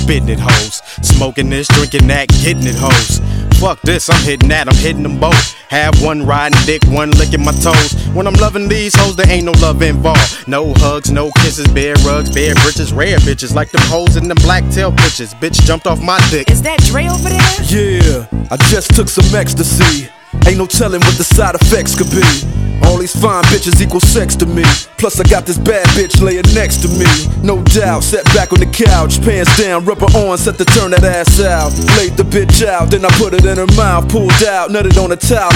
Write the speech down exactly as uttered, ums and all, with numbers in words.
spitting it, hoes. Smoking this, drinking that, getting it, hoes. Fuck this, I'm hitting that, I'm hitting them both. Have one riding dick, one licking my toes. When I'm loving these hoes, there ain't no love involved. No hugs, no kisses, bare rugs, bare britches, rare bitches like them hoes in them black tail pictures. Bitch jumped off my dick. Is that Dre over there? Yeah, I just took some ecstasy. Ain't no telling what the side effects could be. All these fine bitches equal sex to me. Plus I got this bad bitch laying next to me. No doubt, sat back on the couch, pants down, rubber on, set to turn that ass out. Laid the bitch out, then I put it in her mouth, pulled out, nutted on a towel.